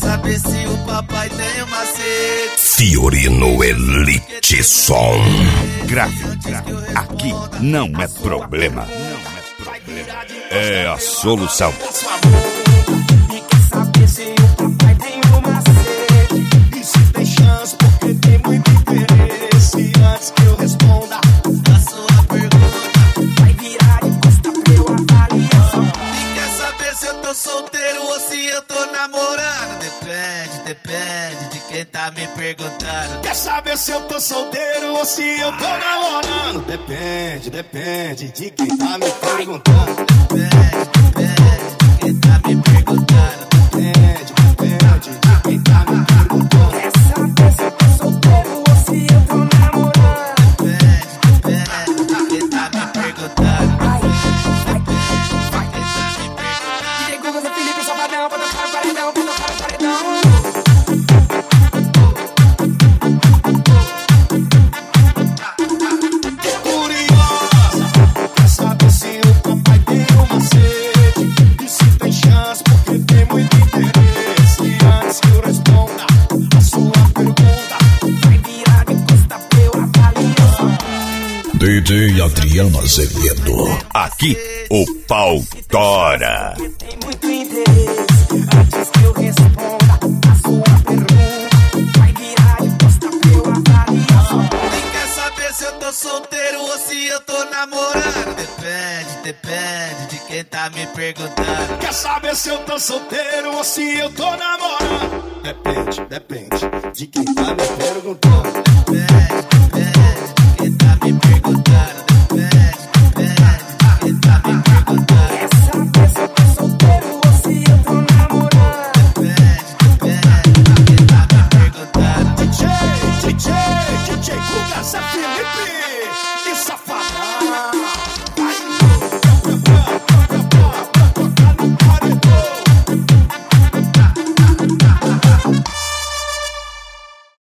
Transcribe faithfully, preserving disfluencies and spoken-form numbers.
saber se o papai tem uma sede. Fiorino Elite Som. Grave, aqui não é problema. É a solução. E quer saber se o papai tem uma sede. E se tem chance, porque tem muito interesse. Antes que eu responda a sua pergunta, vai virar de costa pra eu avaliar. E quer saber se eu tô solteiro ou se eu tô namorando? Depende, depende de quem tá me perguntando. Quer saber se eu tô solteiro ou se eu tô namorando? Depende, depende de quem tá me perguntando. Depende, depende de quem tá me perguntando. Depende, depende de quem tá me perguntando. Quer saber se eu tô solteiro ou se eu tô namorando? Depende, depende de quem tá me perguntando. Vai, vai, vai, quem tá me perguntando. D J Google, Zé Felipe, Salvadão, pra tocar paredão, pra tocar paredão. D J Adriano Azevedo. Aqui o pau tora. Tem muito interesse. Antes que eu responda a sua pergunta, vai virar de costa pra eu avaliar. E quer saber se eu tô solteiro ou se eu tô namorando? Depende, depende de quem tá me perguntando. Quer saber se eu tô solteiro ou se eu tô namorando? Depende, depende de quem tá me perguntando. Depende, depende de quem tá me perguntando.